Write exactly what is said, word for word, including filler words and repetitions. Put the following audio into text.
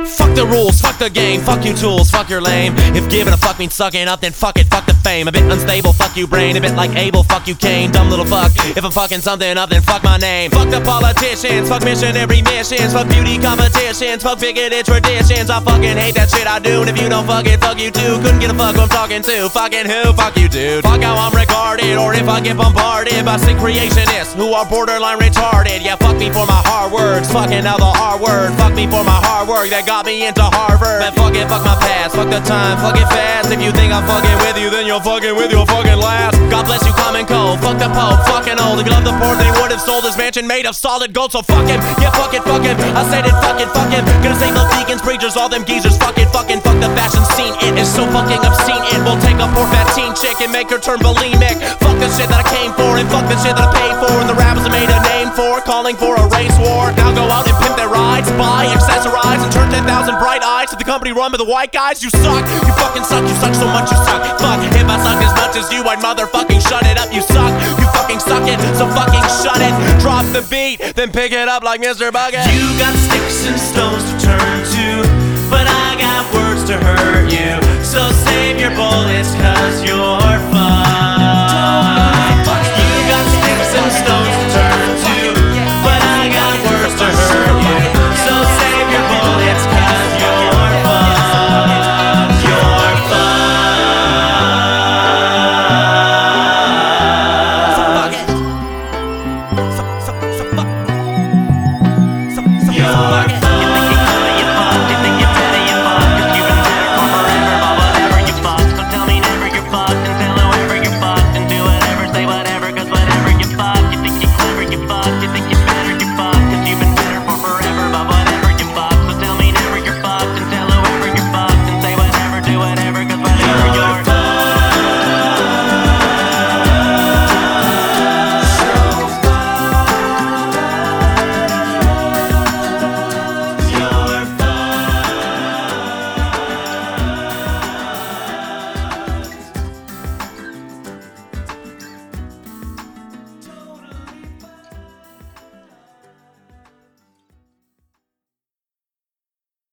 Fuck the rules, fuck the game, fuck you tools, fuck your lame. If giving a fuck means sucking up, then fuck it, fuck the fame. A bit unstable, fuck you brain, a bit like Abel, fuck you Cain. Dumb little fuck, if I'm fucking something up, then fuck my name. Fuck the politicians, fuck missionary missions, fuck beauty competitions, fuck bigoted traditions. I fucking hate that shit I do, and if you don't fuck it, fuck you too. Couldn't get a fuck who I'm talking to, fucking who, fuck you dude. Fuck how I'm regarded, or if I get bombarded by sick creationists who are borderline retarded. Yeah, fuck me for my hard words, fucking now the R word. Fuck me for my hard work that got me into Harvard. Man, fuck it, fuck my past, fuck the time, fuck it fast. If you think I'm fucking with you, then you're fucking with your fucking last. God bless you, common cold, fuck the Pope, fucking old. If you love the poor, then he would have sold his mansion made of solid gold. So fuck him, yeah, fuck it, fuck him. I said it, fuck it, fuck him. Gonna save the deacons, preachers, all them geezers. Fuck it, fucking, fuck the fashion scene. It is so fucking obscene. It will take a poor fat teen chick and make her turn bulimic. Fuck the shit that I came for, and fuck the shit that I paid for, and the rappers I made a name for, calling for a race war. Now go out and pimp their rides, buy, accessorize, and turn ten thousand bright eyes to the company run by the white guys. You suck, you fucking suck, you suck so much, you suck. Fuck, if I sucked as much as you, I'd motherfucking shut it up. You suck, you fucking suck it, so fucking shut it. Drop the beat, then pick it up like Mister Bucket. You got sticks and stones to turn to, but I got words to hurt you. So save your bullets, cause you're fucked.